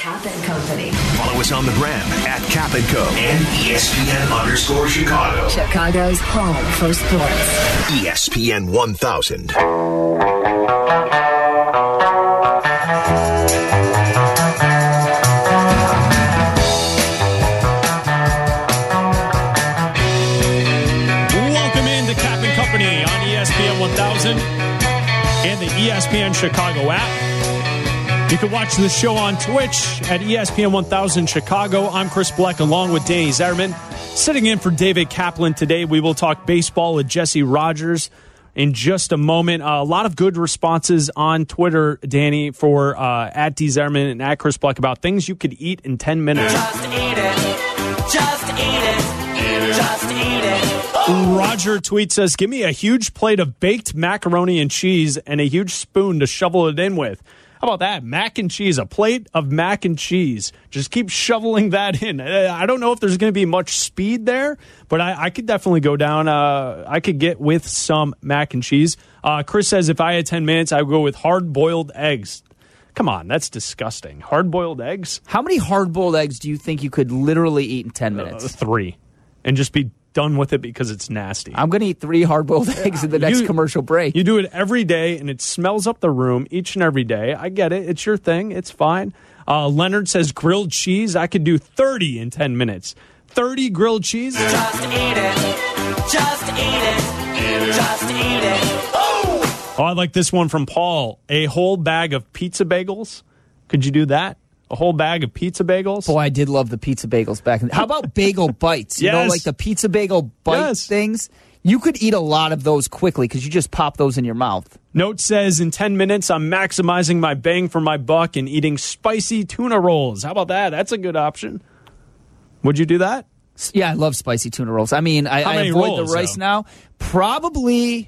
Cap and Company. Follow us on the gram at Cap & Co. and ESPN_Chicago. Chicago's home for sports. ESPN 1000. Welcome into Cap & Company on ESPN 1000 and the ESPN Chicago app. You can watch the show on Twitch at ESPN 1000 Chicago. I'm Chris Bleck along with Danny Zetterman. Sitting in for David Kaplan today, we will talk baseball with Jesse Rogers in just a moment. A lot of good responses on Twitter, Danny, for at D Zetterman and at Chris Bleck about things you could eat in 10 minutes. Just eat it. Just eat it. Just eat it. Roger tweets us, give me a huge plate of baked macaroni and cheese and a huge spoon to shovel it in with. How about that? Mac and cheese, a plate of mac and cheese. Just keep shoveling that in. I don't know if there's going to be much speed there, but I could definitely go down. I could get with some mac and cheese. Chris says if I had 10 minutes, I would go with hard-boiled eggs. Come on, that's disgusting. Hard-boiled eggs? How many hard-boiled eggs do you think you could literally eat in 10 minutes? 3. And just be done with it because it's nasty. I'm going to eat 3 hard-boiled eggs in the next commercial break. You do it every day, and it smells up the room each and every day. I get it. It's your thing. It's fine. Leonard says grilled cheese. I could do 30 in 10 minutes. 30 grilled cheese? Just eat it. Just eat it. Just eat it. Oh, I like this one from Paul. A whole bag of pizza bagels. Could you do that? A whole bag of pizza bagels? Boy, I did love the pizza bagels back in the... How about bagel bites? You know, like the pizza bagel bite things? You could eat a lot of those quickly because you just pop those in your mouth. Note says, in 10 minutes, I'm maximizing my bang for my buck and eating spicy tuna rolls. How about that? That's a good option. Would you do that? Yeah, I love spicy tuna rolls. I mean, I avoid rolls, the rice now. Probably...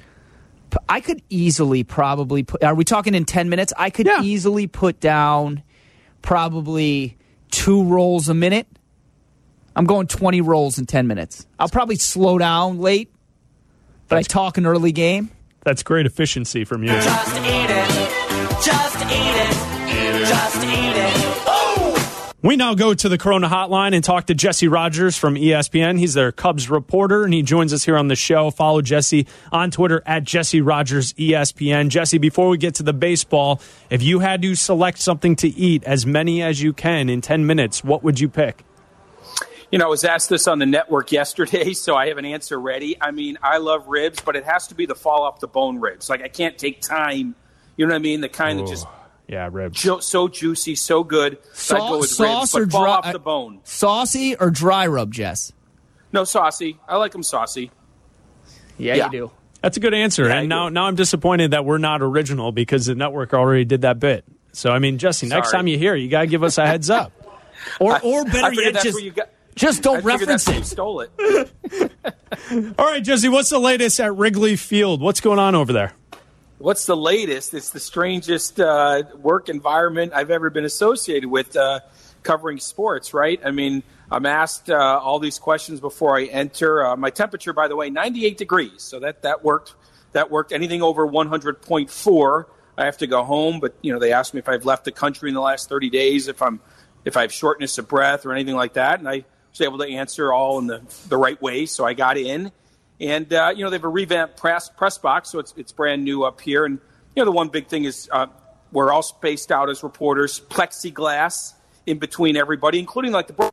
I could easily probably put... Are we talking in 10 minutes? I could easily put down... probably 2 rolls a minute. I'm going 20 rolls in 10 minutes. I'll probably slow down late, but I talk an early game. That's great efficiency from you. Just eat it. Just eat it. Just eat it. We now go to the Corona Hotline and talk to Jesse Rogers from ESPN. He's their Cubs reporter, and he joins us here on the show. Follow Jesse on Twitter at Jesse Rogers ESPN. Jesse, before we get to the baseball, if you had to select something to eat, as many as you can in 10 minutes, what would you pick? You know, I was asked this on the network yesterday, so I have an answer ready. I mean, I love ribs, but it has to be the fall off the bone ribs. Like, I can't take time, you know what I mean? The kind that just... Yeah, ribs. So juicy, so good. So I'd go with sauce ribs, or but fall dry, off the bone. Saucy or dry rub, Jess? No, saucy. I like them saucy. Yeah, you do. That's a good answer. Yeah, and now I'm disappointed that we're not original because the network already did that bit. So, I mean, Jesse, next time you're here, you got to give us a heads up. Or better yet, just don't reference it. You stole it. All right, Jesse, what's the latest at Wrigley Field? What's going on over there? What's the latest? It's the strangest work environment I've ever been associated with covering sports, right? I mean, I'm asked all these questions before I enter. My temperature, by the way, 98 degrees. So that worked. That worked. Anything over 100.4, I have to go home. But, you know, they asked me if I've left the country in the last 30 days, if I have shortness of breath or anything like that. And I was able to answer all in the right way. So I got in. And, you know, they have a revamped press box, so it's brand new up here. And, you know, the one big thing is we're all spaced out as reporters, plexiglass in between everybody, including like the...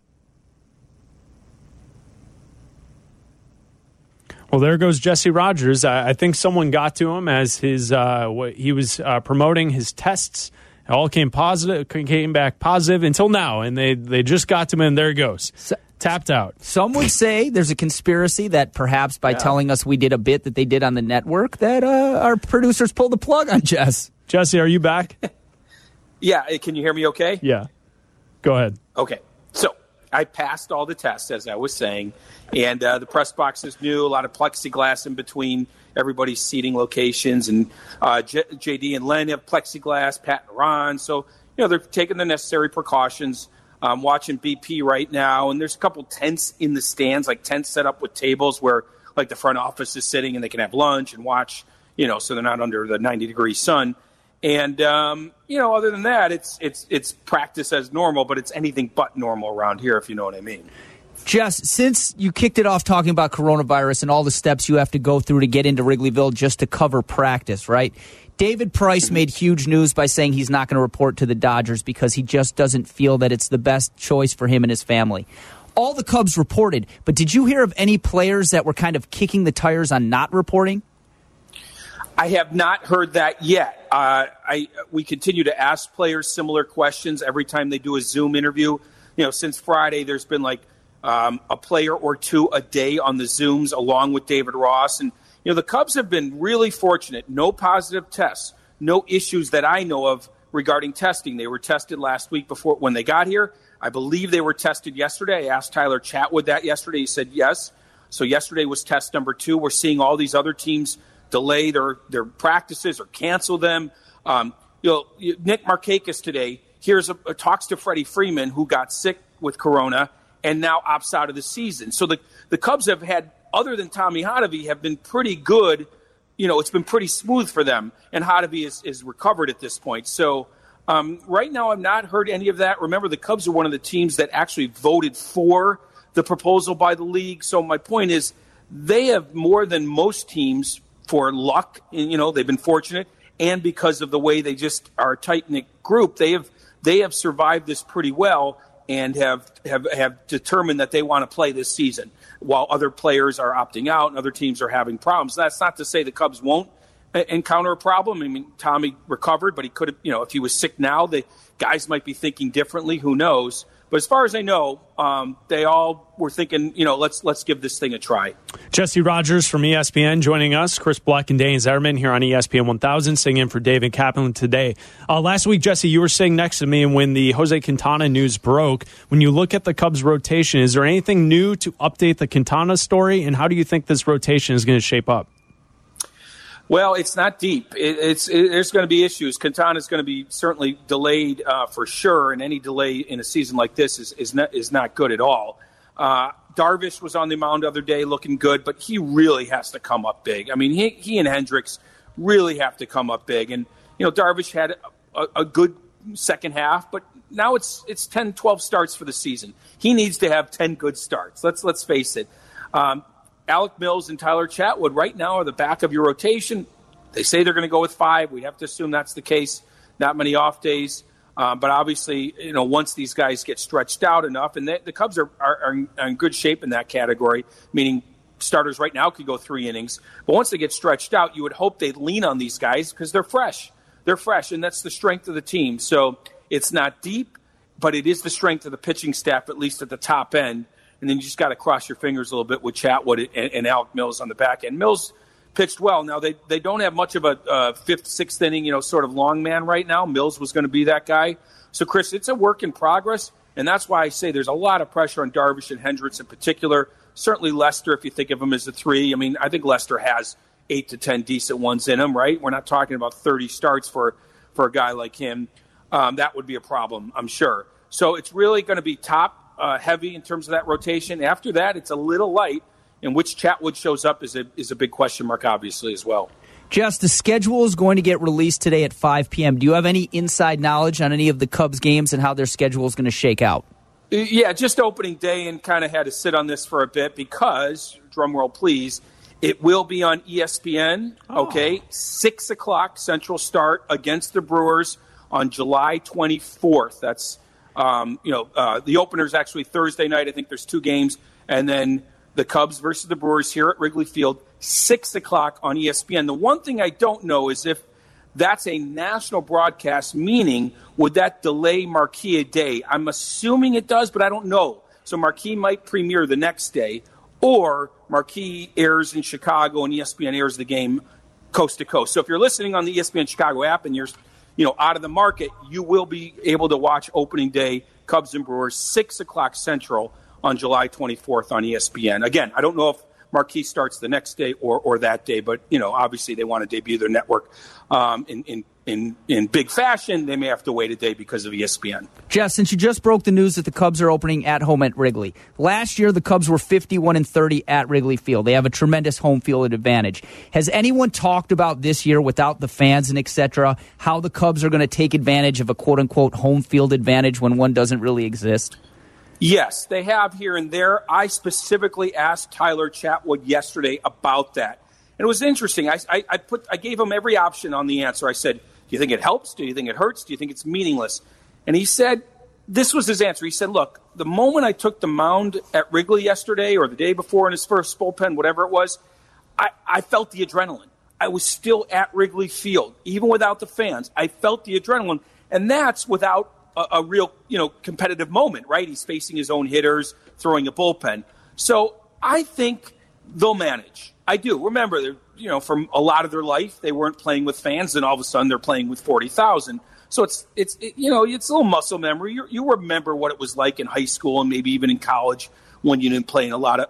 Well, there goes Jesse Rogers. I think someone got to him as he was promoting his tests. It all came back positive until now, and they just got to him, and there it goes. Tapped out. Some would say there's a conspiracy that perhaps by telling us we did a bit that they did on the network that our producers pulled the plug on Jess. Jesse, are you back? Yeah. Can you hear me okay? Yeah. Go ahead. Okay. So I passed all the tests, as I was saying, and the press box is new, a lot of plexiglass in between everybody's seating locations, and JD and Len have plexiglass, Pat and Ron. So, you know, they're taking the necessary precautions. I'm watching BP right now, and there's a couple tents in the stands, like tents set up with tables where, like, the front office is sitting and they can have lunch and watch, you know, so they're not under the 90-degree sun. And other than that, it's practice as normal, but it's anything but normal around here, if you know what I mean. Jess, since you kicked it off talking about coronavirus and all the steps you have to go through to get into Wrigleyville just to cover practice, right? David Price made huge news by saying he's not going to report to the Dodgers because he just doesn't feel that it's the best choice for him and his family. All the Cubs reported, but did you hear of any players that were kind of kicking the tires on not reporting? I have not heard that yet. We continue to ask players similar questions every time they do a Zoom interview. Since Friday, there's been a player or two a day on the Zooms along with David Ross. And, the Cubs have been really fortunate. No positive tests, no issues that I know of regarding testing. They were tested last week when they got here. I believe they were tested yesterday. I asked Tyler Chatwood that yesterday. He said yes. So yesterday was test number 2. We're seeing all these other teams delay their practices or cancel them. Nick Markakis today talks to Freddie Freeman, who got sick with corona and now opts out of the season. So the Cubs have had, other than Tommy Hotovy, have been pretty good. It's been pretty smooth for them, and Hotovy is recovered at this point. So right now I've not heard any of that. Remember, the Cubs are one of the teams that actually voted for the proposal by the league. So my point is they have more than most teams for luck. And, they've been fortunate, and because of the way they just are a tight-knit group, they have survived this pretty well and have determined that they want to play this season while other players are opting out and other teams are having problems. That's not to say the Cubs won't encounter a problem. I mean, Tommy recovered, but he could have, if he was sick now, the guys might be thinking differently. Who knows? But as far as I know, they all were thinking, let's give this thing a try. Jesse Rogers from ESPN joining us. Chris Black and Dane Zerman here on ESPN 1000, sitting in for David Kaplan today. Last week, Jesse, you were sitting next to me, and when the Jose Quintana news broke, when you look at the Cubs rotation, is there anything new to update the Quintana story, and how do you think this rotation is going to shape up? Well, it's not deep. There's going to be issues. Quintana is going to be certainly delayed for sure, and any delay in a season like this is not good at all. Darvish was on the mound the other day looking good, but he really has to come up big. I mean, he and Hendricks really have to come up big. And, Darvish had a good second half, but now it's 10, 12 starts for the season. He needs to have 10 good starts. Let's face it. Alec Mills and Tyler Chatwood right now are the back of your rotation. They say they're going to go with 5. We have to assume that's the case. Not many off days. But obviously, once these guys get stretched out enough, and the Cubs are in good shape in that category, meaning starters right now could go 3 innings. But once they get stretched out, you would hope they'd lean on these guys because they're fresh. They're fresh, and that's the strength of the team. So it's not deep, but it is the strength of the pitching staff, at least at the top end. And then you just got to cross your fingers a little bit with Chatwood and Alec Mills on the back end. Mills pitched well. Now, they don't have much of a 5th, 6th inning, sort of long man right now. Mills was going to be that guy. So, Chris, it's a work in progress, and that's why I say there's a lot of pressure on Darvish and Hendricks in particular. Certainly Lester, if you think of him as a 3. I mean, I think Lester has 8 to 10 decent ones in him, right? We're not talking about 30 starts for a guy like him. That would be a problem, I'm sure. So it's really going to be top heavy in terms of that rotation. After that, it's a little light, and which Chatwood shows up is a big question mark, obviously, as well. Jess, the schedule is going to get released today at 5 p.m. Do you have any inside knowledge on any of the Cubs games and how their schedule is going to shake out? Yeah, just opening day, and kind of had to sit on this for a bit because, drumroll please, it will be on ESPN, okay? 6 o'clock Central start against the Brewers on July 24th. That's the opener is actually Thursday night. I think there's 2 games. And then the Cubs versus the Brewers here at Wrigley Field, 6 o'clock on ESPN. The one thing I don't know is if that's a national broadcast, meaning would that delay Marquee a day? I'm assuming it does, but I don't know. So Marquee might premiere the next day, or Marquee airs in Chicago and ESPN airs the game coast to coast. So if you're listening on the ESPN Chicago app and you're out of the market, you will be able to watch opening day, Cubs and Brewers, 6 o'clock Central on July 24th on ESPN. Again, I don't know if Marquee starts the next day or that day. But, obviously they want to debut their network in big fashion. They may have to wait a day because of ESPN. Jeff, since you just broke the news that the Cubs are opening at home at Wrigley, last year the Cubs were 51-30 at Wrigley Field. They have a tremendous home field advantage. Has anyone talked about this year without the fans and et cetera, how the Cubs are going to take advantage of a quote-unquote home field advantage when one doesn't really exist? Yes, they have here and there. I specifically asked Tyler Chatwood yesterday about that. And it was interesting. I gave him every option on the answer. I said, do you think it helps? Do you think it hurts? Do you think it's meaningless? And he said, this was his answer. He said, look, the moment I took the mound at Wrigley yesterday or the day before in his first bullpen, whatever it was, I felt the adrenaline. I was still at Wrigley Field. Even without the fans, I felt the adrenaline. And that's without a real, competitive moment, right? He's facing his own hitters, throwing a bullpen. So I think they'll manage. I do. Remember, from a lot of their life, they weren't playing with fans, and all of a sudden they're playing with 40,000. So it's a little muscle memory. You remember what it was like in high school and maybe even in college when you didn't play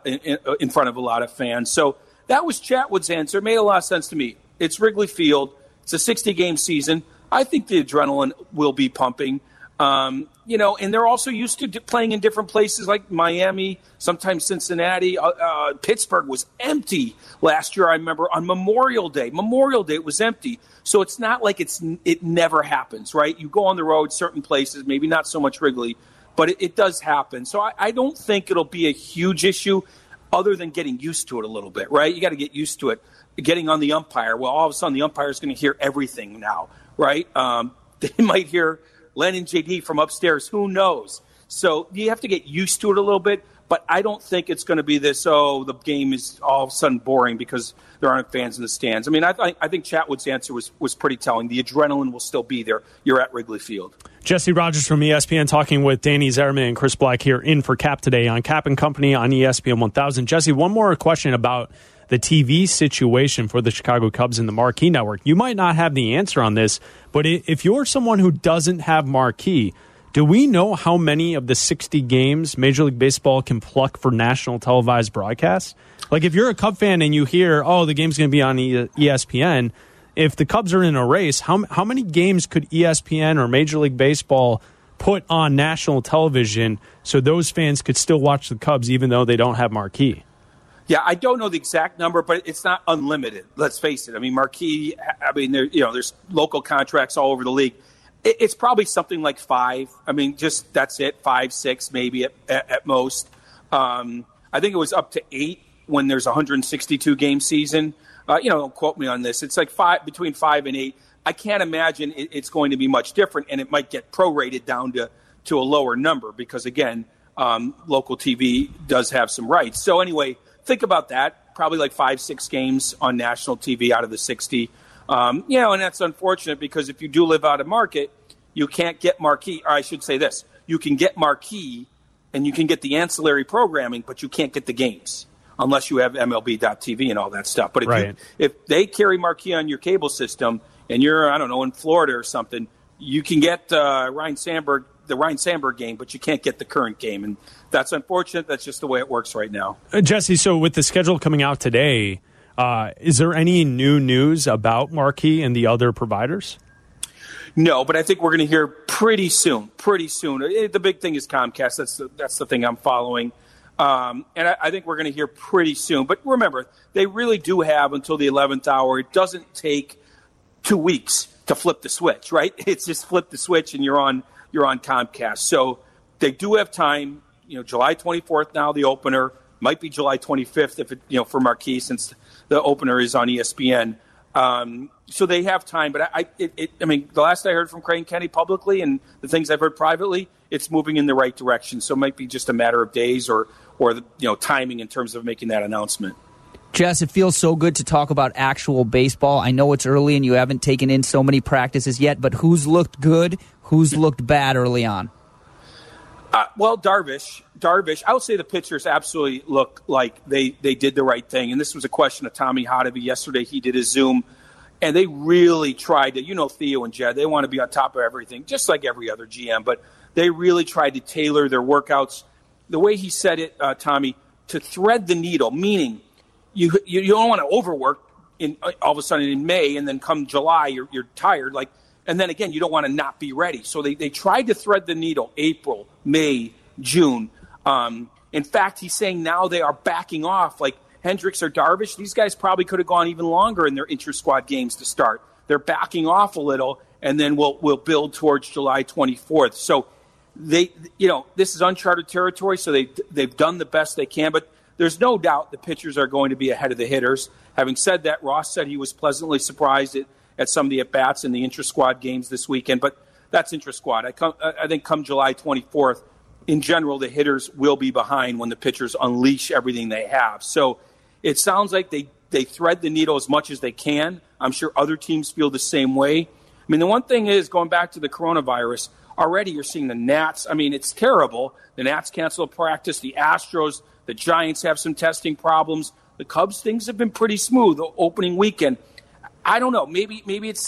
in front of a lot of fans. So that was Chatwood's answer. It made a lot of sense to me. It's Wrigley Field. It's a 60-game season. I think the adrenaline will be pumping. And they're also used to playing in different places like Miami, sometimes Cincinnati. Pittsburgh was empty last year. I remember on Memorial Day. It was empty. So it's not like it never happens, right? You go on the road, certain places, maybe not so much Wrigley, but it does happen. So I don't think it'll be a huge issue other than getting used to it a little bit, right? You got to get used to it. Getting on the umpire. Well, all of a sudden the umpire is going to hear everything now, right? They might hear Len and JD from upstairs. Who knows? So you have to get used to it a little bit, but I don't think it's going to be this, the game is all of a sudden boring because there aren't fans in the stands. I mean, I think Chatwood's answer was pretty telling. The adrenaline will still be there. You're at Wrigley Field. Jesse Rogers from ESPN talking with Danny Zerman and Chris Black here in for Cap today on Cap and Company on ESPN 1000. Jesse, one more question about the TV situation for the Chicago Cubs and the Marquee Network. You might not have the answer on this, but if you're someone who doesn't have Marquee, do we know how many of the 60 games Major League Baseball can pluck for national televised broadcasts? Like if you're a Cub fan and you hear, the game's going to be on ESPN, if the Cubs are in a race, how many games could ESPN or Major League Baseball put on national television so those fans could still watch the Cubs even though they don't have Marquee? Yeah, I don't know the exact number, but it's not unlimited. Let's face it. I mean, Marquee. There's local contracts all over the league. It's probably something like 5. I mean, just that's it. 5, 6, maybe at most. I think it was up to 8 when there's a 162 game season. Don't quote me on this. It's like between 5 and 8. I can't imagine it's going to be much different, and it might get prorated down to a lower number because again, local TV does have some rights. So anyway. Think about that. Probably like 5, 6 games on national TV out of the 60. And that's unfortunate because if you do live out of market, you can't get Marquee. Or I should say this. You can get Marquee and you can get the ancillary programming, but you can't get the games unless you have MLB.TV and all that stuff. But if they carry Marquee on your cable system and you're, in Florida or something, you can get the Ryan Sandberg game, but you can't get the current game. And that's unfortunate. That's just the way it works right now. Jesse, so with the schedule coming out today, is there any new news about Marquee and the other providers? No, but I think we're going to hear pretty soon. The big thing is Comcast. That's the thing I'm following. And I think we're going to hear pretty soon. But remember, they really do have until the 11th hour. It doesn't take 2 weeks to flip the switch, right? It's just flip the switch and you're on Comcast. So they do have time. July 24th now, the opener. Might be July 25th if it, for Marquee since the opener is on ESPN. So they have time. But the last I heard from Crane Kenny publicly and the things I've heard privately, it's moving in the right direction. So it might be just a matter of days or the timing in terms of making that announcement. Jess, it feels so good to talk about actual baseball. I know it's early and you haven't taken in so many practices yet, but who's looked good, who's looked bad early on? Darvish, I would say the pitchers absolutely look like they did the right thing. And this was a question of Tommy Hotovy yesterday. He did his Zoom, and they really tried to, Theo and Jed, they want to be on top of everything, just like every other GM. But they really tried to tailor their workouts. The way he said it, Tommy, to thread the needle, meaning you don't want to overwork all of a sudden in May, and then come July you're tired. And then again, you don't want to not be ready. So they tried to thread the needle April, May, June. In fact, he's saying now they are backing off. Like Hendricks or Darvish, these guys probably could have gone even longer in their inter-squad games to start. They're backing off a little, and then we'll build towards July 24th. So this is uncharted territory. So they've done the best they can, but there's no doubt the pitchers are going to be ahead of the hitters. Having said that, Ross said he was pleasantly surprised at some of the at-bats in the intra-squad games this weekend, but that's intra-squad. I think come July 24th, in general, the hitters will be behind when the pitchers unleash everything they have. So it sounds like they thread the needle as much as they can. I'm sure other teams feel the same way. I mean, the one thing is, going back to the coronavirus, already you're seeing the Nats. I mean, it's terrible. The Nats cancel practice. The Astros, the Giants have some testing problems. The Cubs, things have been pretty smooth the opening weekend. I don't know. Maybe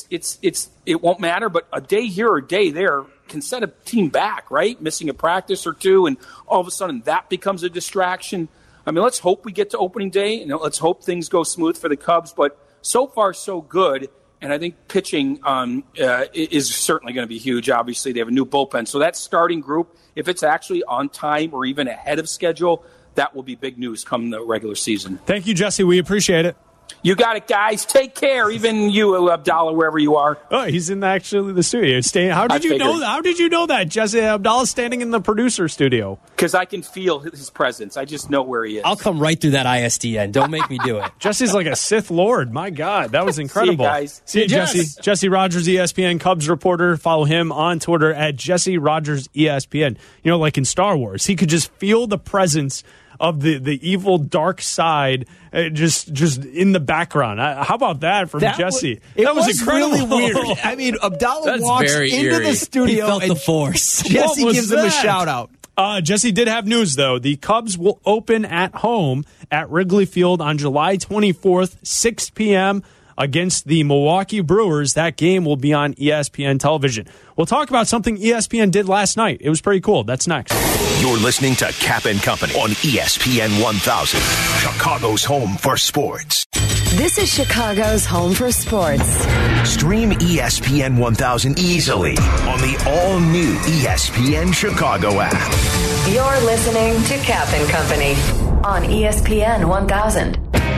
it won't matter, but a day here or a day there can set a team back, right? Missing a practice or two, and all of a sudden that becomes a distraction. I mean, let's hope we get to opening day, and let's hope things go smooth for the Cubs. But so far, so good. And I think pitching is certainly going to be huge. Obviously, they have a new bullpen. So that starting group, if it's actually on time or even ahead of schedule, that will be big news come the regular season. Thank you, Jesse. We appreciate it. You got it, guys. Take care. Even you, Abdallah, wherever you are. Oh, he's in the studio. How did you know that? How did you know that, Jesse? Abdallah's standing in the producer studio. Because I can feel his presence. I just know where he is. I'll come right through that ISDN. Don't make me do it. Jesse's like a Sith Lord. My God, that was incredible. See you guys. See you, Jesse. Jesse Rogers, ESPN Cubs reporter. Follow him on Twitter at Jesse Rogers ESPN. You know, like in Star Wars, he could just feel the presence of the evil dark side just in the background. How about that from Jesse? That was incredible. Really weird. I mean, Abdallah walks into eerie. the studio he felt and the force. Jesse gives him a shout out. Jesse did have news, though. The Cubs will open at home at Wrigley Field on July 24th, 6 p.m., against the Milwaukee Brewers. That game will be on ESPN television. We'll talk about something ESPN did last night. It was pretty cool. That's next. You're listening to Cap and Company on ESPN 1000, Chicago's home for sports. This is Chicago's home for sports. Stream ESPN 1000 easily on the all-new ESPN Chicago app. You're listening to Cap and Company on ESPN 1000.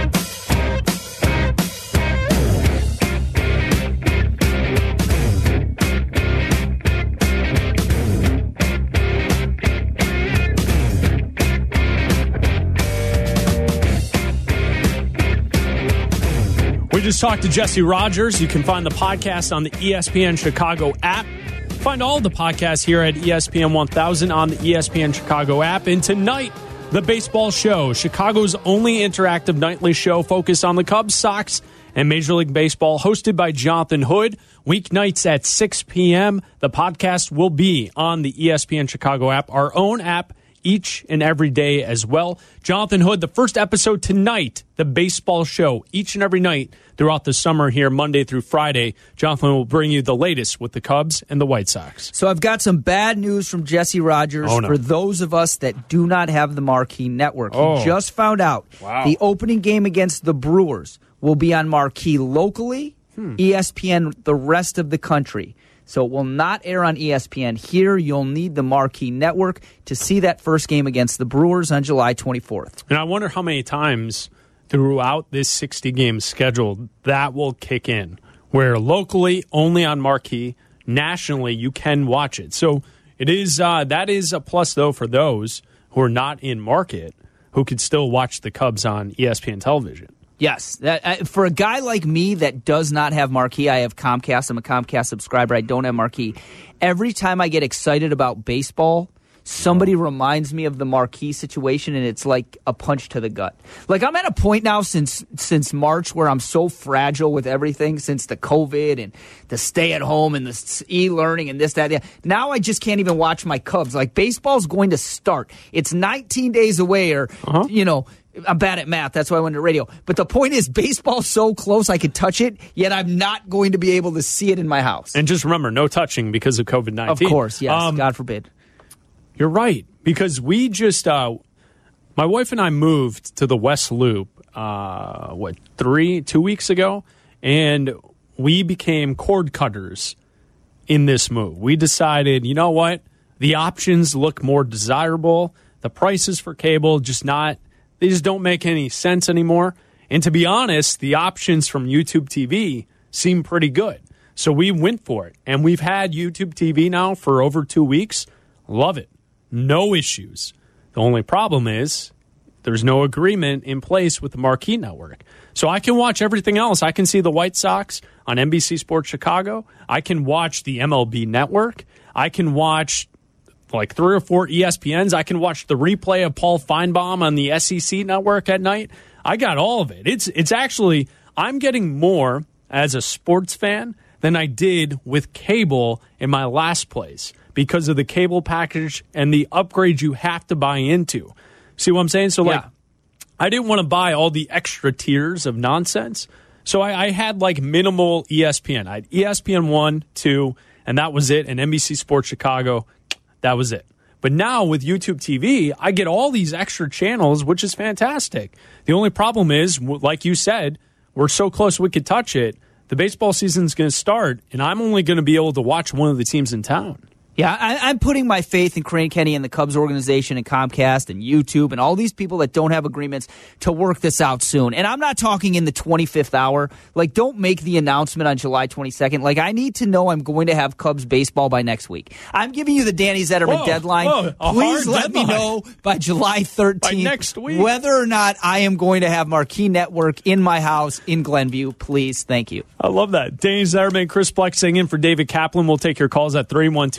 We just talked to Jesse Rogers. You can find the podcast on the ESPN Chicago app. Find all the podcasts here at ESPN 1000 on the ESPN Chicago app. And tonight, the baseball show, Chicago's only interactive nightly show focused on the Cubs, Sox, and Major League Baseball, hosted by Jonathan Hood. Weeknights at 6 p.m. The podcast will be on the ESPN Chicago app, our own app, each and every day as well. Jonathan Hood, the first episode tonight, the baseball show, each and every night throughout the summer here, Monday through Friday. Jonathan will bring you the latest with the Cubs and the White Sox. So I've got some bad news from Jesse Rogers for those of us that do not have the Marquee Network. He just found out the opening game against the Brewers will be on Marquee locally, ESPN the rest of the country. So it will not air on ESPN here. You'll need the Marquee Network to see that first game against the Brewers on July 24th. And I wonder how many times throughout this 60-game schedule that will kick in, where locally only on Marquee, nationally you can watch it. So it is that is a plus, though, for those who are not in market who could still watch the Cubs on ESPN television. Yes. For a guy like me that does not have Marquee, I have Comcast. I'm a Comcast subscriber. I don't have Marquee. Every time I get excited about baseball, somebody reminds me of the Marquee situation, and it's like a punch to the gut. Like, I'm at a point now since March where I'm so fragile with everything, since the COVID and the stay-at-home and the e-learning and this, that. Now I just can't even watch my Cubs. Like, baseball's going to start. It's 19 days away, or, I'm bad at math. That's why I went to radio. But the point is, baseball's so close I could touch it, yet I'm not going to be able to see it in my house. And just remember, no touching because of COVID-19. Of course, yes. God forbid. You're right, because we just, my wife and I moved to the West Loop 2 weeks ago, and we became cord cutters in this move. We decided, you know what? The options look more desirable. The prices for cable they just don't make any sense anymore. And to be honest, the options from YouTube TV seem pretty good. So we went for it. And we've had YouTube TV now for over 2 weeks. Love it. No issues. The only problem is there's no agreement in place with the Marquee Network. So I can watch everything else. I can see the White Sox on NBC Sports Chicago. I can watch the MLB Network. I can watch like 3 or 4 ESPNs. I can watch the replay of Paul Feinbaum on the SEC Network at night. I got all of it. It's actually, I'm getting more as a sports fan than I did with cable in my last place because of the cable package and the upgrades you have to buy into. See what I'm saying? So, I didn't want to buy all the extra tiers of nonsense. So I had like minimal ESPN. I had ESPN 1, 2, and that was it. And NBC Sports Chicago, that was it. But now with YouTube TV, I get all these extra channels, which is fantastic. The only problem is, like you said, we're so close we could touch it. The baseball season's going to start, and I'm only going to be able to watch one of the teams in town. Yeah, I'm putting my faith in Crane Kenny and the Cubs organization and Comcast and YouTube and all these people that don't have agreements to work this out soon. And I'm not talking in the 25th hour. Like, don't make the announcement on July 22nd. Like, I need to know I'm going to have Cubs baseball by next week. I'm giving you the Danny Zetterman deadline. Please let me know by July 13th by next week whether or not I am going to have Marquee Network in my house in Glenview. Please. Thank you. I love that. Danny Zetterman, Chris Bleck singing in for David Kaplan. We'll take your calls at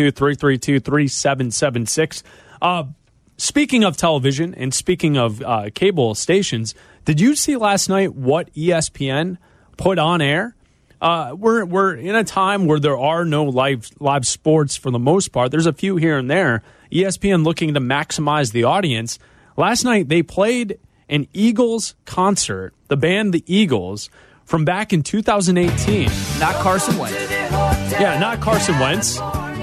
312-332-3776. Speaking of television and speaking of cable stations, did you see last night what ESPN put on air? We're in a time where there are no live sports for the most part. There's a few here and there. ESPN looking to maximize the audience. Last night they played an Eagles concert, the band The Eagles, from back in 2018. Not Carson Wentz. Yeah, not Carson Wentz.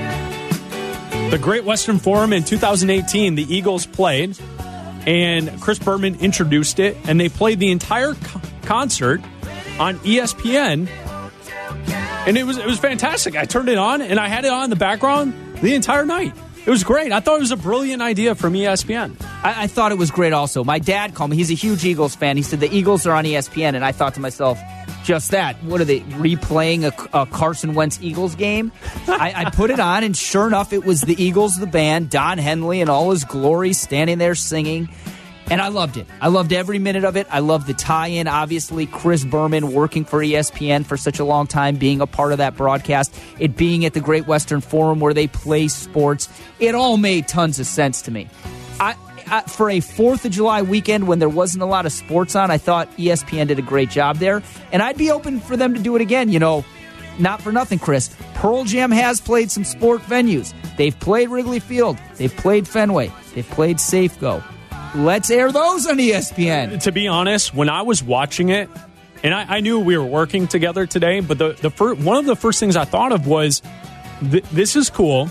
The Great Western Forum in 2018, the Eagles played, and Chris Berman introduced it, and they played the entire concert on ESPN, and it was fantastic. I turned it on, and I had it on in the background the entire night. It was great. I thought it was a brilliant idea from ESPN. I thought it was great also. My dad called me. He's a huge Eagles fan. He said the Eagles are on ESPN, and I thought to myself, just that. What are they, replaying a Carson Wentz Eagles game? I put it on, and sure enough, it was the Eagles, the band, Don Henley in all his glory, standing there singing. And I loved it. I loved every minute of it. I loved the tie-in, obviously. Chris Berman working for ESPN for such a long time, being a part of that broadcast. It being at the Great Western Forum where they play sports. It all made tons of sense to me. For a 4th of July weekend when there wasn't a lot of sports on, I thought ESPN did a great job there. And I'd be open for them to do it again. You know, not for nothing, Chris. Pearl Jam has played some sport venues. They've played Wrigley Field. They've played Fenway. They've played Safeco. Let's air those on ESPN. To be honest, when I was watching it, and I knew we were working together today, but one of the first things I thought of was, this is cool.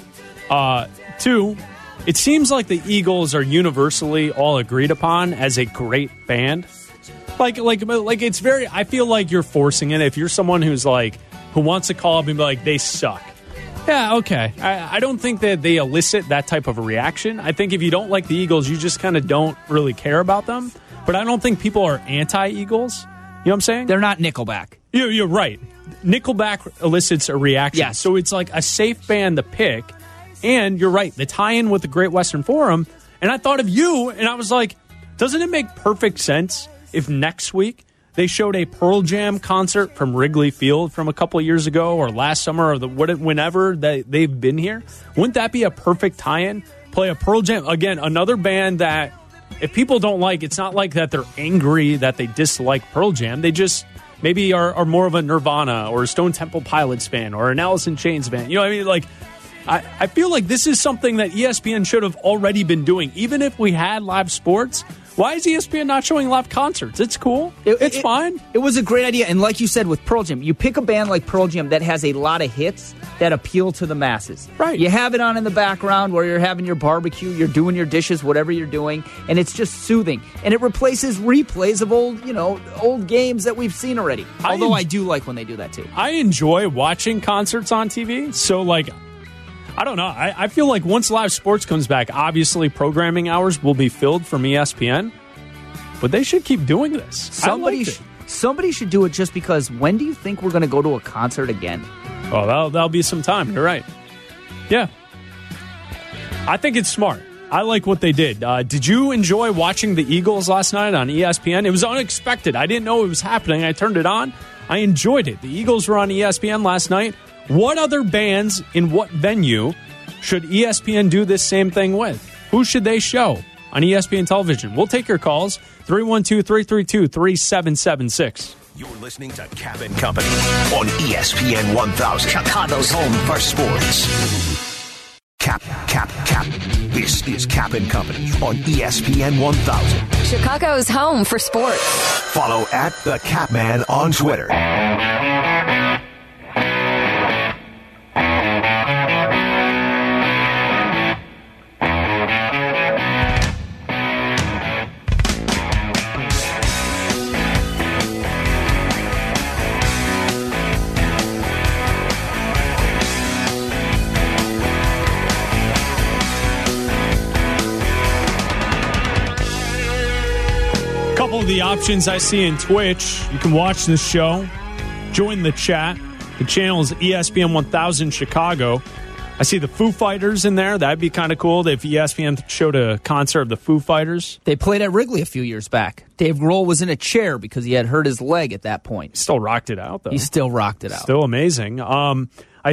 2, it seems like the Eagles are universally all agreed upon as a great band. Like it's very, I feel like you're forcing it. If you're someone who wants to call up and be like, they suck. Yeah, okay. I don't think that they elicit that type of a reaction. I think if you don't like the Eagles, you just kind of don't really care about them. But I don't think people are anti-Eagles. You know what I'm saying? They're not Nickelback. You're right. Nickelback elicits a reaction. Yes. So it's like a safe band to pick. And you're right, the tie-in with the Great Western Forum. And I thought of you, and I was like, doesn't it make perfect sense if next week they showed a Pearl Jam concert from Wrigley Field from a couple of years ago or last summer or whenever they've been here? Wouldn't that be a perfect tie-in? Play a Pearl Jam. Again, another band that if people don't like, it's not like that they're angry that they dislike Pearl Jam. They just maybe are more of a Nirvana or a Stone Temple Pilots fan or an Alice in Chains fan. You know what I mean? Like, I feel like this is something that ESPN should have already been doing. Even if we had live sports, Why is ESPN not showing live concerts? It's cool. It's fine. It was a great idea. And like you said with Pearl Jam, you pick a band like Pearl Jam that has a lot of hits that appeal to the masses. Right. You have it on in the background where you're having your barbecue, you're doing your dishes, whatever you're doing, and it's just soothing. And it replaces replays of old games that we've seen already. Although I do like when they do that too. I enjoy watching concerts on TV. So, I don't know. I feel like once live sports comes back, obviously programming hours will be filled from ESPN, but they should keep doing this. Somebody should do it just because when do you think we're going to go to a concert again? Oh, that'll be some time. You're right. Yeah. I think it's smart. I like what they did. Did you enjoy watching the Eagles last night on ESPN? It was unexpected. I didn't know it was happening. I turned it on. I enjoyed it. The Eagles were on ESPN last night. What other bands in what venue should ESPN do this same thing with? Who should they show on ESPN television? We'll take your calls. 312-332-3776. You're listening to Cap and Company on ESPN 1000. Chicago's home for sports. Cap. This is Cap and Company on ESPN 1000. Chicago's home for sports. Follow at the Capman on Twitter. Of the options I see in Twitch. You can watch the show, join the chat. The channel is ESPN 1000 Chicago. I see the Foo Fighters in there. That'd be kind of cool if ESPN showed a concert of the Foo Fighters. They played at Wrigley a few years back. Dave Grohl was in a chair because he had hurt his leg at that point. Still rocked it out, though. He still rocked it out. Still amazing. I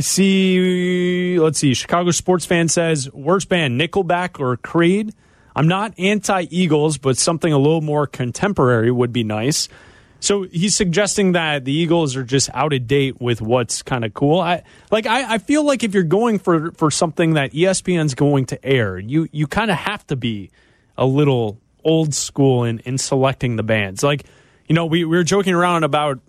see, Chicago Sports Fan says, worst band, Nickelback or Creed? I'm not anti-Eagles, but something a little more contemporary would be nice. So he's suggesting that the Eagles are just out of date with what's kind of cool. I feel like if you're going for something that ESPN's going to air, you kind of have to be a little old school in selecting the bands. We were joking around about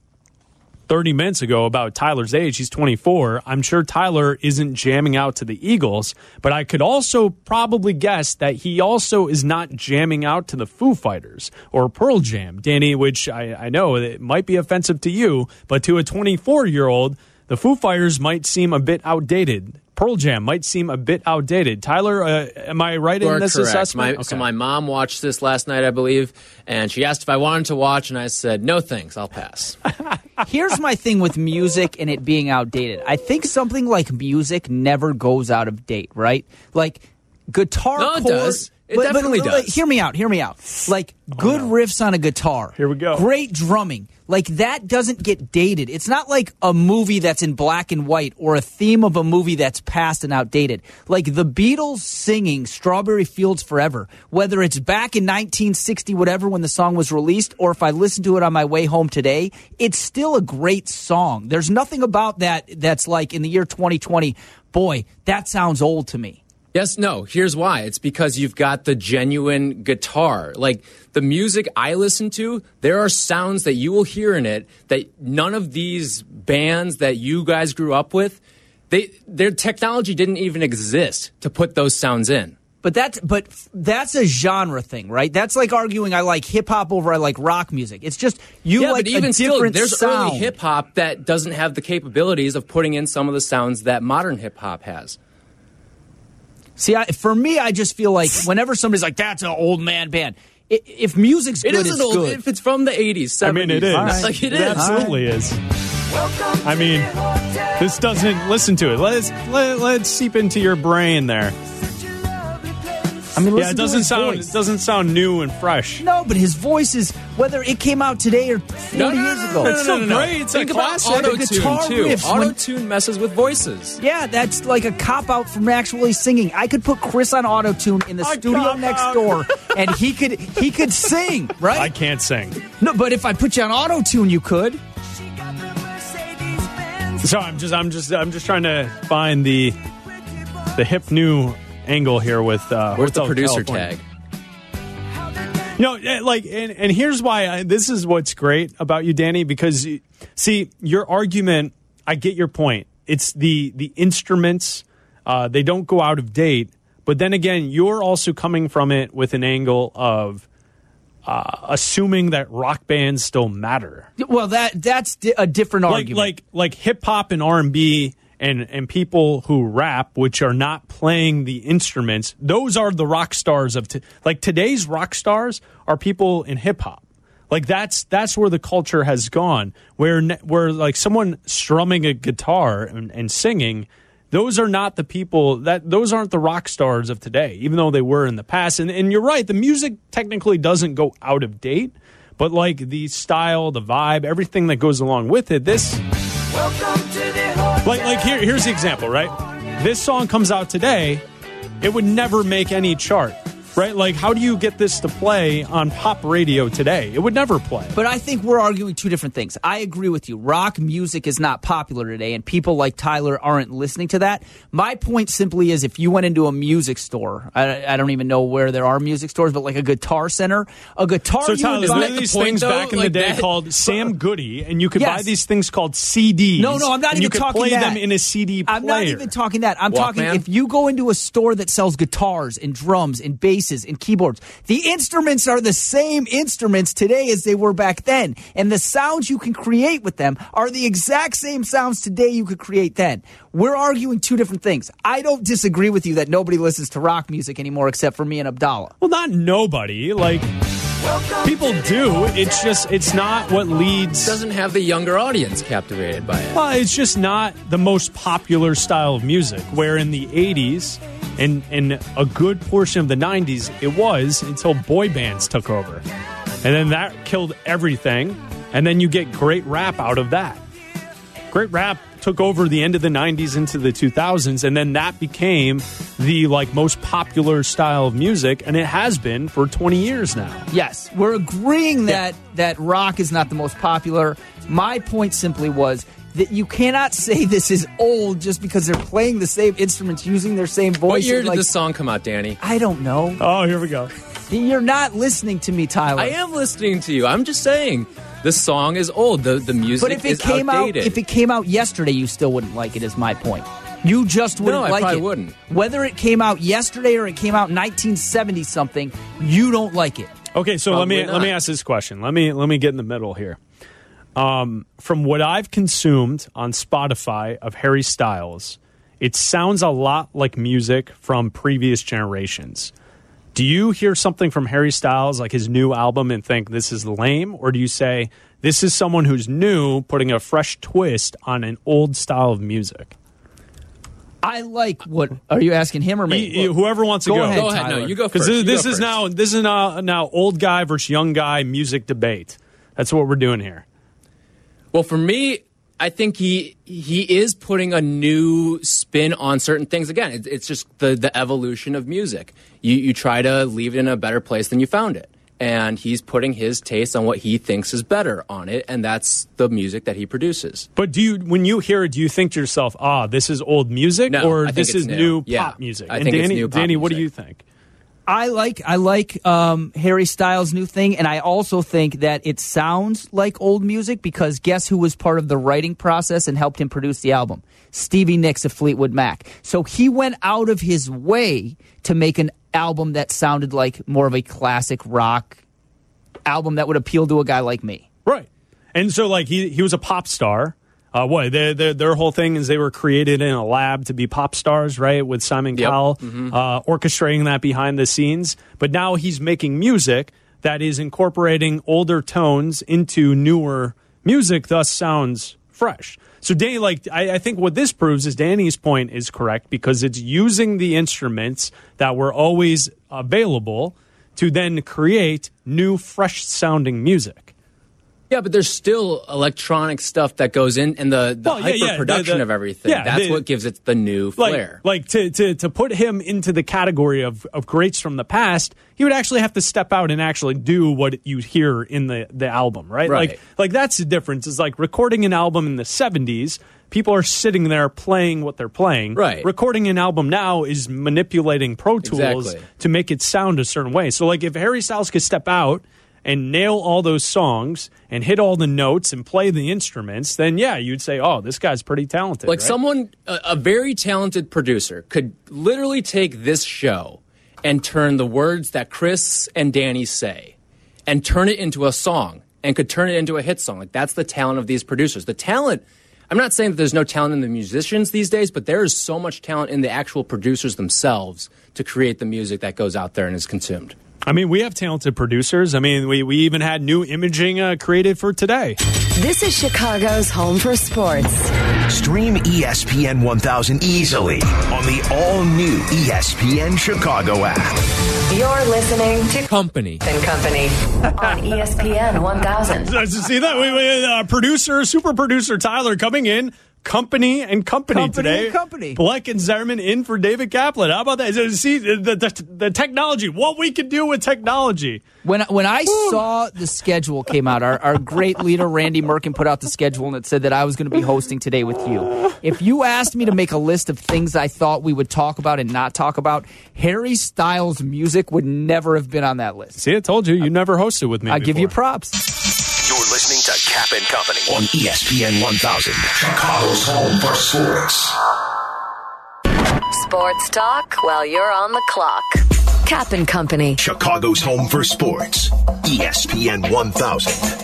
30 minutes ago about Tyler's age. He's 24. I'm sure Tyler isn't jamming out to the Eagles, but I could also probably guess that he also is not jamming out to the Foo Fighters or Pearl Jam, Danny, which I know it might be offensive to you, but to a 24-year-old, the Foo Fighters might seem a bit outdated. Pearl Jam might seem a bit outdated. Tyler, am I right in this assessment? So my mom watched this last night, I believe, and she asked if I wanted to watch, and I said, no thanks, I'll pass. Here's my thing with music and it being outdated. I think something like music never goes out of date, right? Like guitar chords. No, it does. It definitely does. Hear me out. Like good riffs on a guitar. Here we go. Great drumming. Like that doesn't get dated. It's not like a movie that's in black and white or a theme of a movie that's past and outdated. Like the Beatles singing Strawberry Fields Forever, whether it's back in 1960, whatever, when the song was released, or if I listen to it on my way home today, it's still a great song. There's nothing about that that's like in the year 2020, boy, that sounds old to me. Yes, no, here's why. It's because you've got the genuine guitar. Like, the music I listen to, there are sounds that you will hear in it that none of these bands that you guys grew up with, their technology didn't even exist to put those sounds in. But that's a genre thing, right? That's like arguing I like hip-hop over I like rock music. It's just like but even a different there's sound. Early hip-hop that doesn't have the capabilities of putting in some of the sounds that modern hip-hop has. See, for me, I just feel like whenever somebody's like, that's an old man band, if music's good, it's good. If it's from the 80s, 70s. I mean, it is. Right. Like, it absolutely is. I mean, this doesn't, listen to it. Let's seep into your brain there. I mean, it doesn't sound new and fresh. No, but his voice is, whether it came out today or 40 years ago. It's still great. It's Think a about classic. auto-tune, too. Auto-tune messes with voices. Yeah, that's like a cop-out from actually singing. I could put Chris on auto-tune in the studio next door, and he could sing, right? I can't sing. No, but if I put you on auto-tune, you could. So I'm just trying to find the hip new angle here with where's the producer California. tag? And here's why this is what's great about you, Danny, because, see, your argument, I get your point. It's the instruments, they don't go out of date. But then again, you're also coming from it with an angle of assuming that rock bands still matter. Well, that's a different argument. Like hip hop and R&B and people who rap, which are not playing the instruments, those are the rock stars of today's rock stars are people in hip hop. Like that's where the culture has gone, where like someone strumming a guitar and singing, those are not the people those aren't the rock stars of today, even though they were in the past. And you're right, the music technically doesn't go out of date, but like the style, the vibe, everything that goes along with it, here's the example, right? This song comes out today, it would never make any chart. Right? Like, how do you get this to play on pop radio today? It would never play. But I think we're arguing two different things. I agree with you. Rock music is not popular today, and people like Tyler aren't listening to that. My point simply is if you went into a music store, I don't even know where there are music stores, but like a Guitar Center, a guitar... So, Tyler, there were these things back in the day called Sam Goody, and you could buy these things called CDs. No, I'm not even talking that. You could play them in a CD player. I'm not even talking that. I'm talking if you go into a store that sells guitars and drums and basses and keyboards. The instruments are the same instruments today as they were back then. And the sounds you can create with them are the exact same sounds today you could create then. We're arguing two different things. I don't disagree with you that nobody listens to rock music anymore except for me and Abdallah. Well, not nobody. Like, people do. It's not what leads. Doesn't have the younger audience captivated by it. Well, it's just not the most popular style of music, where in the 80s and a good portion of the 90s, it was until boy bands took over. And then that killed everything. And then you get great rap out of that. Great rap took over the end of the 90s into the 2000s, and then that became the most popular style of music, and it has been for 20 years now. Yes, we're agreeing that rock is not the most popular. My point simply was that you cannot say this is old just because they're playing the same instruments, using their same voices. What year did this song come out, Danny? I don't know. Oh, here we go. You're not listening to me, Tyler. I am listening to you. I'm just saying the song is old. The music is outdated. If it came out yesterday, you still wouldn't like it, is my point. You just wouldn't like it. No, I probably wouldn't. Whether it came out yesterday or it came out in 1970-something, you don't like it. Okay, so let me ask this question. Let me get in the middle here. From what I've consumed on Spotify of Harry Styles, it sounds a lot like music from previous generations. Do you hear something from Harry Styles, like his new album, and think this is lame? Or do you say this is someone who's new, putting a fresh twist on an old style of music? I like what... Are you asking him or me? Whoever wants to go. Go ahead. No, you go first. Because this is now old guy versus young guy music debate. That's what we're doing here. Well, for me, I think he is putting a new spin on certain things. Again, it's just the evolution of music. You try to leave it in a better place than you found it. And he's putting his taste on what he thinks is better on it, and that's the music that he produces. But when you hear it, do you think to yourself, this is old music, or this is new pop music? I think it's new pop Danny, music. what do you think? I like Harry Styles' new thing, and I also think that it sounds like old music because guess who was part of the writing process and helped him produce the album? Stevie Nicks of Fleetwood Mac. So he went out of his way to make an album that sounded like more of a classic rock album that would appeal to a guy like me. Right. And so he was a pop star. Their whole thing is they were created in a lab to be pop stars, right? With Simon Cowell orchestrating that behind the scenes. But now he's making music that is incorporating older tones into newer music, thus sounds fresh. So Danny, I think what this proves is Danny's point is correct because it's using the instruments that were always available to then create new, fresh sounding music. Yeah, but there's still electronic stuff that goes in, and the hyper-production of everything. Yeah, that's what gives it the new flair. To put him into the category of greats from the past, he would actually have to step out and actually do what you hear in the album, right? Like that's the difference. Is like recording an album in the 70s, people are sitting there playing what they're playing. Right. Recording an album now is manipulating Pro Tools to make it sound a certain way. So like if Harry Styles could step out and nail all those songs and hit all the notes and play the instruments, then you'd say, oh, this guy's pretty talented. Like right? someone, a very talented producer could literally take this show and turn the words that Chris and Danny say and turn it into a song and could turn it into a hit song. Like that's the talent of these producers. The talent, I'm not saying that there's no talent in the musicians these days, but there is so much talent in the actual producers themselves to create the music that goes out there and is consumed. I mean, we have talented producers. I mean, we even had new imaging created for today. This is Chicago's home for sports. Stream ESPN 1000 easily on the all-new ESPN Chicago app. You're listening to Company and Company on ESPN 1000. See that? Super producer Tyler coming in. Company and Company today. And Company. Black and Zerman in for David Kaplan. How about that? See the technology. What we can do with technology. When I saw the schedule came out, our great leader Randy Merkin put out the schedule and it said that I was going to be hosting today with you. If you asked me to make a list of things I thought we would talk about and not talk about, Harry Styles' music would never have been on that list. See, I told you. You never hosted with me I give you props. You're listening to Cap and Company on ESPN 1000, Chicago's home for sports. Sports talk while you're on the clock. Cap and Company. Chicago's home for sports. ESPN 1000.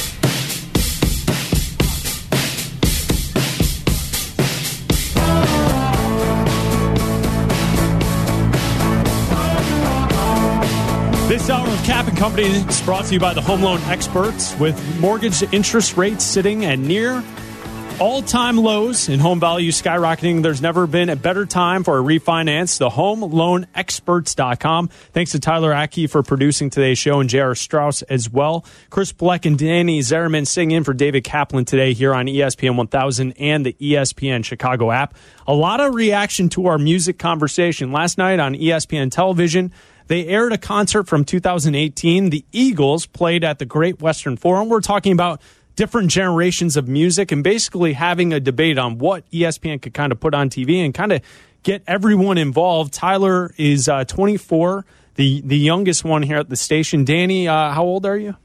This hour of Cap and Company is brought to you by the Home Loan Experts. With mortgage interest rates sitting at near all-time lows and home value skyrocketing, there's never been a better time for a refinance. The HomeLoanExperts.com. Thanks to Tyler Aki for producing today's show and J.R. Strauss as well. Chris Bleck and Danny Zerman sitting in for David Kaplan today here on ESPN 1000 and the ESPN Chicago app. A lot of reaction to our music conversation. Last night on ESPN television, they aired a concert from 2018. The Eagles played at the Great Western Forum. We're talking about different generations of music and basically having a debate on what ESPN could kind of put on TV and kind of get everyone involved. Tyler is 24, the youngest one here at the station. Danny, how old are you?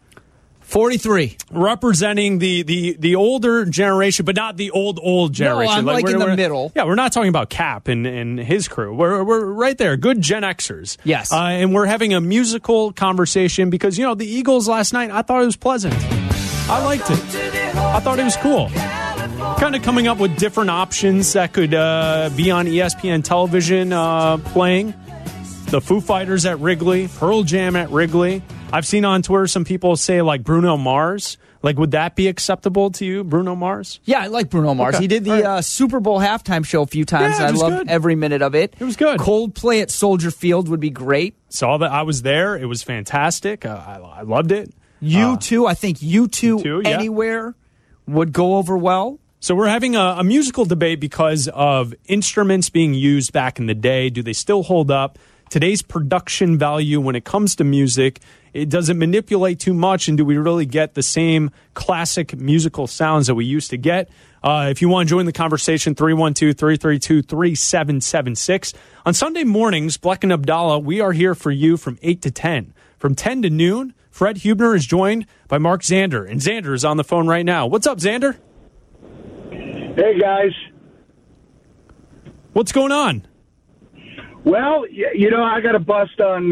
43. Representing the older generation, but not the old generation. No, I'm like in the middle. Yeah, we're not talking about Cap and his crew. We're right there. Good Gen Xers. Yes. And we're having a musical conversation because, the Eagles last night, I thought it was pleasant. I liked it. I thought it was cool. Kind of coming up with different options that could be on ESPN television playing. The Foo Fighters at Wrigley, Pearl Jam at Wrigley. I've seen on Twitter some people say like Bruno Mars. Like, would that be acceptable to you, Bruno Mars? Yeah, I like Bruno Mars. Okay. He did the Super Bowl halftime show a few times, and I loved every minute of it. It was good. Coldplay at Soldier Field would be great. Saw that. I was there. It was fantastic. I loved it. U2, I think U2 anywhere would go over well. So we're having a musical debate because of instruments being used back in the day. Do they still hold up? Today's production value when it comes to music, it doesn't manipulate too much, and do we really get the same classic musical sounds that we used to get? If you want to join the conversation, 312-332-3776. On Sunday mornings, Bleck and Abdallah, we are here for you from 8 to 10. From 10 to noon, Fred Hubner is joined by Mark Zander, and Zander is on the phone right now. What's up, Zander? Hey, guys. What's going on? Well, I got a bust on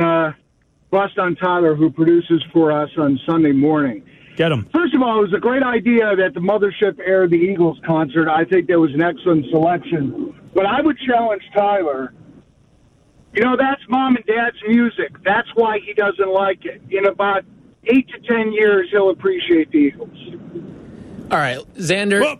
Tyler, who produces for us on Sunday morning. Get him. First of all, it was a great idea that the mothership aired the Eagles concert. I think that was an excellent selection. But I would challenge Tyler. That's mom and dad's music. That's why he doesn't like it. In about 8 to 10 years, he'll appreciate the Eagles. All right, Zander,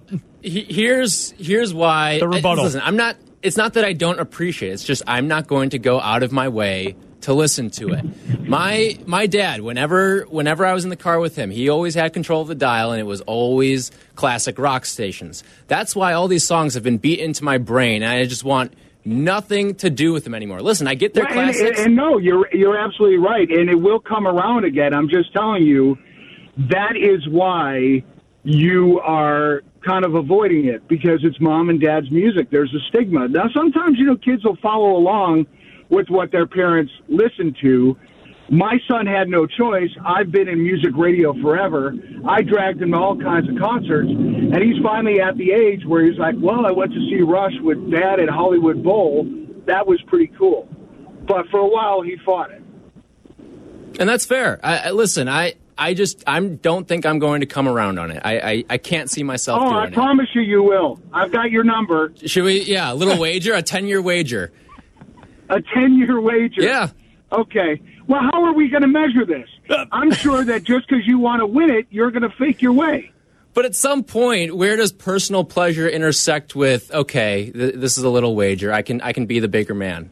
here's why. The rebuttal. Listen, I'm not. It's not that I don't appreciate it. It's just I'm not going to go out of my way to listen to it. My dad, whenever I was in the car with him, he always had control of the dial, and it was always classic rock stations. That's why all these songs have been beat into my brain, and I just want nothing to do with them anymore. Listen, I get their classics. And no, you're absolutely right, and it will come around again. I'm just telling you, that is why you are kind of avoiding it, because it's mom and dad's music. There's a stigma. Now, sometimes, kids will follow along with what their parents listen to. My son had no choice. I've been in music radio forever. I dragged him to all kinds of concerts, and he's finally at the age where he's like, well, I went to see Rush with Dad at Hollywood Bowl. That was pretty cool. But for a while, he fought it. And that's fair. Listen, I don't think I'm going to come around on it. I can't see myself doing it. I promise you will. I've got your number. Should we? Yeah, a little wager, a 10-year wager. A 10-year wager? Yeah. Okay. Well, how are we going to measure this? I'm sure that just because you want to win it, you're going to fake your way. But at some point, where does personal pleasure intersect with, okay, this is a little wager. I can be the bigger man.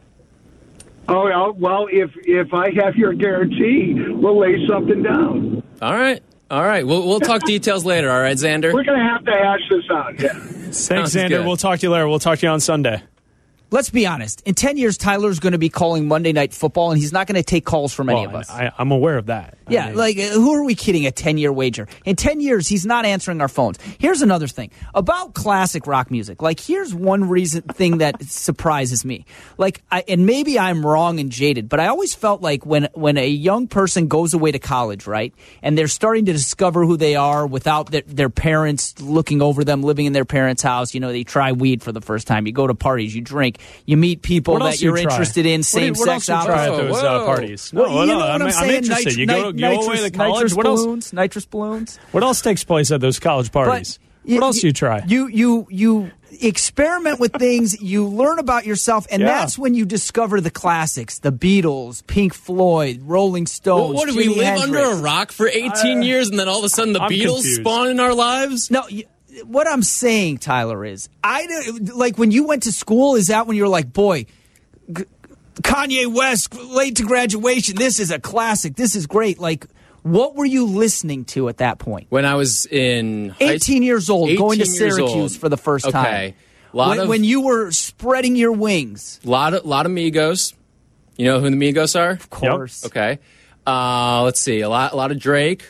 Oh, well, if I have your guarantee, we'll lay something down. All right. We'll talk details later. All right, Xander? We're going to have to hash this out. Yeah. Thanks, Xander. Good. We'll talk to you later. We'll talk to you on Sunday. Let's be honest. In 10 years, Tyler's going to be calling Monday Night Football, and he's not going to take calls from any of us. I'm aware of that. Yeah, who are we kidding, a 10-year wager? In 10 years, he's not answering our phones. Here's another thing. About classic rock music, here's one thing that surprises me. And maybe I'm wrong and jaded, but I always felt like when a young person goes away to college, right, and they're starting to discover who they are without their parents looking over them, living in their parents' house, they try weed for the first time, you go to parties, you drink, you meet people that you're interested in, same-sex opposite. What else you try at those parties? No, I'm interested. You go away to college. What else? Nitrous balloons. What else takes place at those college parties? What else do you try? You experiment with things. You learn about yourself, and that's when you discover the classics: the Beatles, Pink Floyd, Rolling Stones. What do we live under a rock for 18 years, and then all of a sudden the Beatles spawn in our lives? No. What I'm saying, Tyler, is when you went to school, is that when you were like, boy, Kanye West, Late to Graduation, this is a classic, this is great. What were you listening to at that point? When I was in 18 years old, going to Syracuse for the first time. When you were spreading your wings. A lot of Migos. You know who the Migos are? Of course. Yep. Okay. Let's see. A lot of Drake.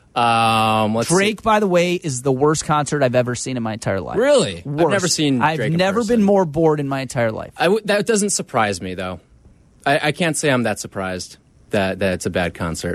Drake, by the way, is the worst concert I've ever seen in my entire life. Really? Worst. I've never seen Drake I've never been more bored in my entire life. That doesn't surprise me, though. I can't say I'm that surprised that it's a bad concert.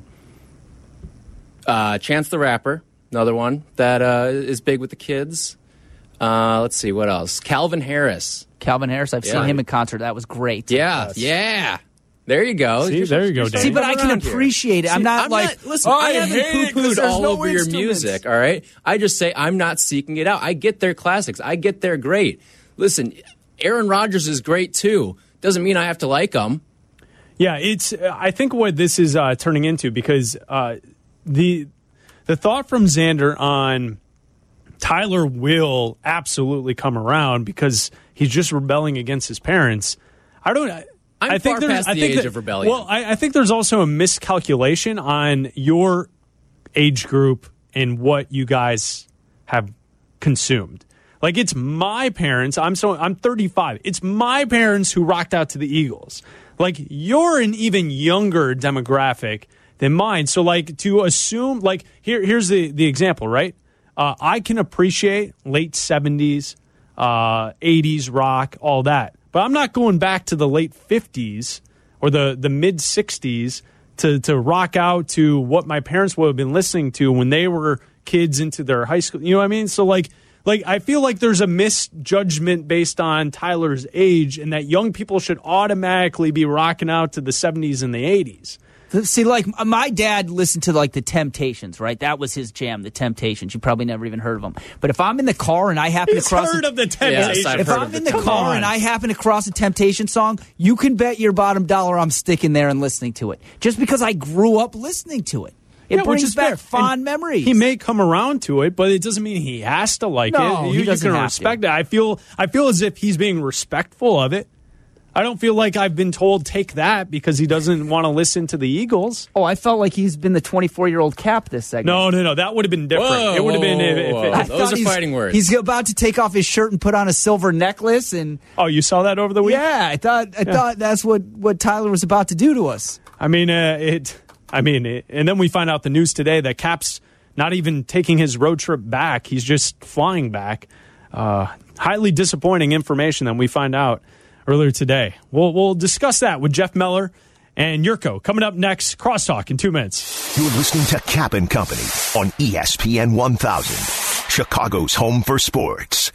Chance the Rapper, another one that is big with the kids. Let's see, what else? Calvin Harris. I've seen him in concert. That was great. Yeah. There you go. There you go, Dave. See, but I can appreciate it. Listen, I haven't poo-pooed all over your music, all right? I just say I'm not seeking it out. I get their classics. I get they're great. Listen, Aaron Rodgers is great, too. Doesn't mean I have to like them. Yeah, I think what this is turning into, because the thought from Xander on Tyler will absolutely come around because he's just rebelling against his parents. I'm far past the age of rebellion. Well, I think there's also a miscalculation on your age group and what you guys have consumed. It's my parents. I'm 35. It's my parents who rocked out to the Eagles. You're an even younger demographic than mine. So to assume here's the example, right? I can appreciate late 70s, 80s rock, all that. But I'm not going back to the late 50s or the mid 60s to rock out to what my parents would have been listening to when they were kids into their high school. You know what I mean? So I feel like there's a misjudgment based on Tyler's age, and that young people should automatically be rocking out to the 70s and the 80s. See, my dad listened to, the Temptations, right? That was his jam, the Temptations. You probably never even heard of them. But if I'm in the car and I happen to cross... heard of the Temptations. If I'm in the car and I happen to cross a Temptation song, you can bet your bottom dollar I'm sticking there and listening to it. Just because I grew up listening to it. It brings back fond memories. He may come around to it, but it doesn't mean he has to like it. He doesn't can respect it. I feel as if he's being respectful of it. I don't feel like I've been told take that because he doesn't want to listen to the Eagles. Oh, I felt like he's been the 24-year-old Cap this segment. No. That would have been different. Whoa, it would have been. Those are fighting words. He's about to take off his shirt and put on a silver necklace. And oh, you saw that over the week? Yeah, I thought that's what Tyler was about to do to us. And then we find out the news today that Cap's not even taking his road trip back. He's just flying back. Highly disappointing information that we find out earlier today. We'll discuss that with Jeff Meller and Yurko coming up next. Crosstalk in 2 minutes. You're listening to Cap and Company on ESPN 1000, Chicago's home for sports.